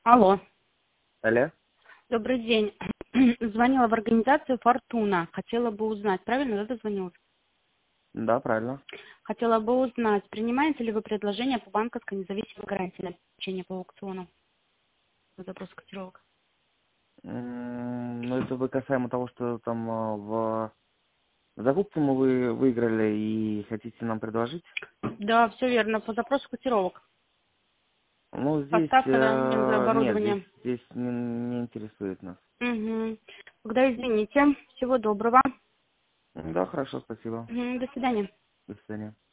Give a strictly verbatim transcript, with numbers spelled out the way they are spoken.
Алло. Алло? Добрый день. Звонила в организацию «Фортуна». Хотела бы узнать, правильно, да, дозвонилась? Да, правильно. Хотела бы узнать, принимаете ли вы предложение по банковской независимой гарантии на обеспечение по аукциону? Запрос котировок. М, Ну, это вы касаемо того, что там а, в закупку мы вы выиграли и хотите нам предложить? Да, все верно, по запросу котировок. Ну, здесь, Поставка, да, э, нет, здесь, бензооборудование. здесь не, не интересует нас. Угу. Тогда извините. Всего доброго. Да, хорошо, спасибо. Мгм, до свидания. До свидания.